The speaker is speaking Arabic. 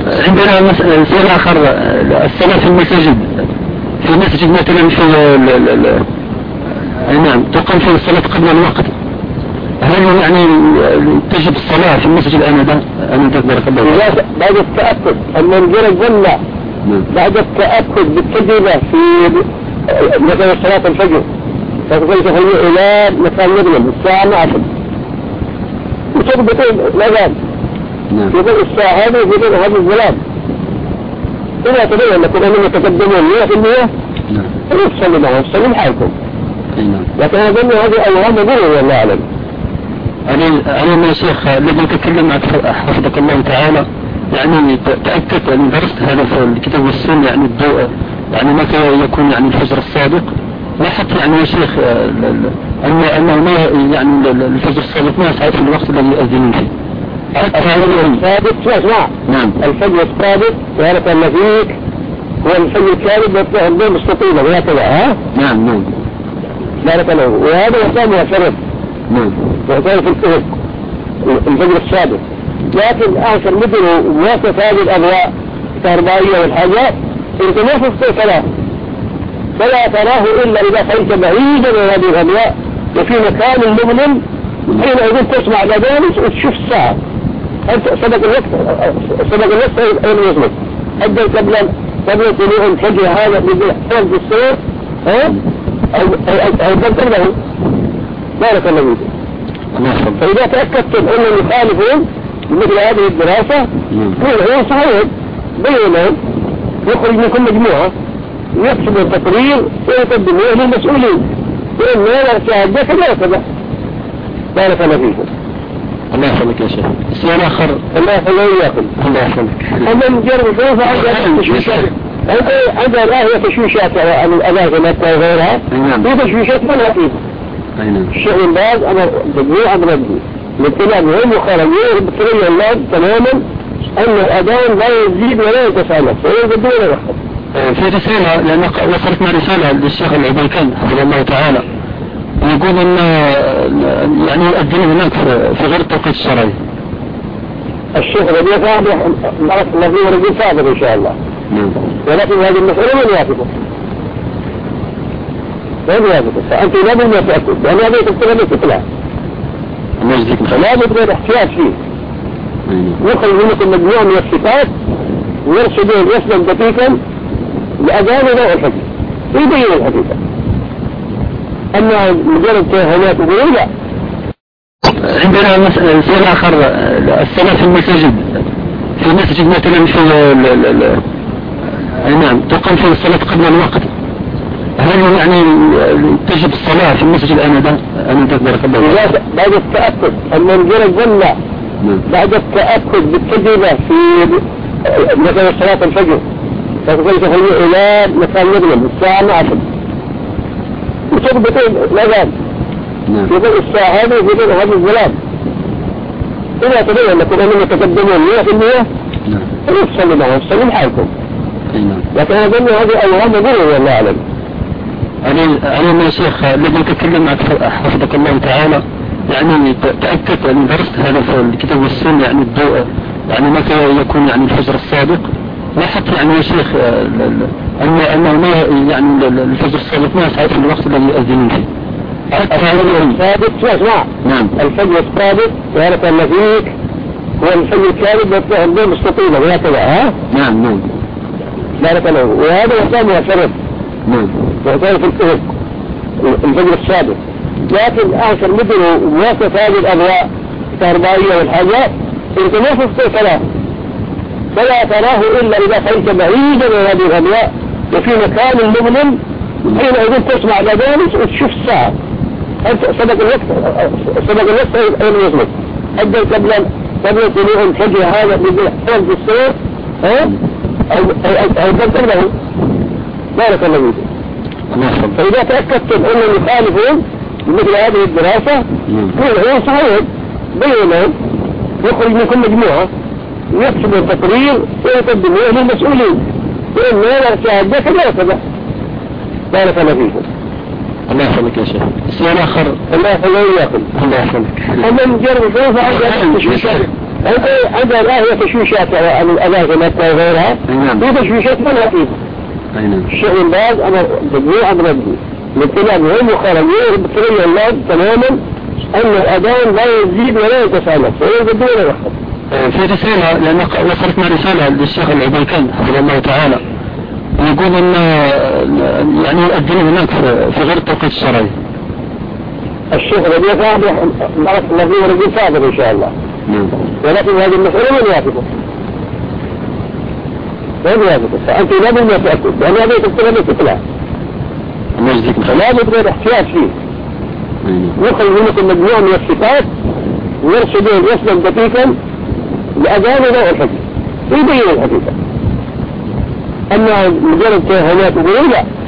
عندنا سؤال آخر. الصلاة في المساجد، في مسجد مثلا في نعم تقام في الصلاة قبل الوقت، هل يعني تجب الصلاة في المسجد آنذاك؟ بارك الله فيك. بعد التأكد المنزل الجنة، بعد التأكد بالتجربة في مثلا صلاة الفجر فتقول تخليه إلى مكان مظلم الساعة 12 وتضبطين الأذان يقول الساعة هذه يقول هذا الظلام إذا تبين لكم أنهم يتقدمون 100% فلتصلوا معهم صلوا حالكم. لكن أظن هذه أوهام ظلم والله أعلم. أنا يا شيخ لما تكلم معك حفظك الله تعالى يعني تأكد أن درست هذا في الكتاب والسنة يعني الضوء يعني متى يكون يعني الفجر الصادق، لاحظت يعني يا شيخ أنه ما يعني الفجر الصادق ما يسعى في الوقت الذي يؤذنون فيه. الصادق اسمع نعم الفجر الصادق بارك الله فيك هو الفجر الكاذب يطلع الضوء مستطيلا وهكذا ها؟ نعم بارك الله وهذا يسمى شرف ويسمى في الكهف الفجر الصادق. لكن آخر مدن وواسف هذه الأضواء الكهربائية والحاجات انت ما تستطيع صلاة فلا تراه إلا إذا خلت بعيدا من هذه الأضواء وفي مكان مظلم حينئذ تسمع الأذان وتشوف الساعة أنت صدق الوقت أين يصمت أدى قبل طلوع الفجر هذا بالحفظ بالصور أو بدل له بارك الله فيك. فإذا تأكدتم أنهم يخالفون مثل هذه الدراسة هو صحيح بينهم يخرج من كل مجموعة يكتب التقرير ويقدموه للمسؤولين وإن لا شاهدك لا يتبع. بارك الله فيكم. الله يحفظك يا شيخ. السؤال آخر. الله يحفظك. الله يحفظك. ومن جرب كيف عندها تشويشات عندها الآن هي تشويشات عن الأماكن وغيرها هي تشويشات من هاتف الشيء الباز أنا تجميع أمر الدين من كلامهم وخارجين بطريقة الله تماما أن الأذان لا يزيد ولا يتسالف ويجدون ويحفظ. في رسالة لأن وصلتنا رسالة للشيخ العبيكان حفظه الله تعالى يقول أن يعني يؤذن هناك في غير التوقيت الشرعي. الشيخ ربيع صاحب بارك الله فيه ورجل صادق إن شاء الله. ولكن هذه المسألة من يوافقه فأنت لازم ما تأكد لأن هذا تبتغل تطلع لازم غير احتياج فيه يخرج منكم مجموعة من الصفات ويرشدون يسلم دقيقا لأذان نوع الحديث يبين الحديثة. أما مجرد توهمات وقولوا لا. عندنا سؤال آخر. الصلاة في المساجد، في مسجد مثلا في نعم تقام في الصلاة قبل الوقت، هل يعني تجب الصلاة في المسجد آنذاك بارك الله فيك؟ بعد التأكد المنزل الجنة بعد التأكد بالتجربة في مثلا صلاة الفجر فتقول تخليه إلى مكان مظلم الساعة 12 وتضبطين الأذان يقول الساعة هذه يقول هذا الظلام إذا تبين لكم أنهم يتقدمون 100% فلتصلوا معهم صلوا حالكم. لكن أظن هذه أوهام ظلم والله أعلم. أنا يا شيخ لما تكلم معك حفظك الله تعالى يعني تأكد أن درست هذا في الكتاب والسنة يعني الضوء يعني متى يكون يعني الفجر الصادق، لاحظت يعني يا شيخ أنه ما يعني الفجر الصادق ما يسعى في الوقت الذي يؤذنون فيه. الصادق اسمع نعم الفجر الصادق بارك الله فيك هو الفجر الكاذب يطلع الضوء مستطيلا وهكذا ها؟ نعم بارك الله وهذا يسمى شرف ويسمى في الكهف الفجر الصادق. لكن آخر مدن وواسف هذه الأضواء الكهربائية والحاجات انت ما تستطيع صلاة فلا تراه إلا إذا خلت بعيدا من هذه الأضواء وفي مكان مظلم حينئذ تسمع الأذان وتشوف الساعة أنت صدق الوقت أين يصمت أدى قبل طلوع الفجر هذا بالحفظ بالصور أو بدل له بارك الله فيك. فإذا تأكدتم أنهم يخالفون مثل هذه الدراسة هو صحيح بينهم يخرج من كل مجموعة يكتب التقرير ويقدموه للمسؤولين وإن لا شاهدك لا يتبع. بارك الله فيكم. الله يحفظك يا شيخ. السؤال آخر. الله يحفظك. الله يحفظك. ومن جرب كيف عندها تشويشات عندها الآن هي تشويشات عن الأذان في مكة وغيرها. هي تشويشات ما لها فيه. الشيخ بن باز أنا مجموعة من الدين الابتلاء مهم وخرجين بطريقة الله تماما أن الأذان لا يزيد ولا ينقص عنه ويزيد ولا يخطب. في رسالة لأن وصلتنا رسالة للشيخ العبيكان حفظه الله تعالى يقول أن يعني يؤذن هناك في غير التوقيت الشرعي. الشيخ العبيكان نعرف الذي ورجل صادق إن شاء الله. ولكن هذه المسألة من يافقه فأنت لابد ما تأكد لأن هذا يتبقى لك إطلاع لابد من الاحتياط فيه يخرج منكم مجموعة من الصفات ويرشدون رسلا دقيقا لأذان نوع الحديث يبين الحديثة أما مجرد توهمات وقولوا لا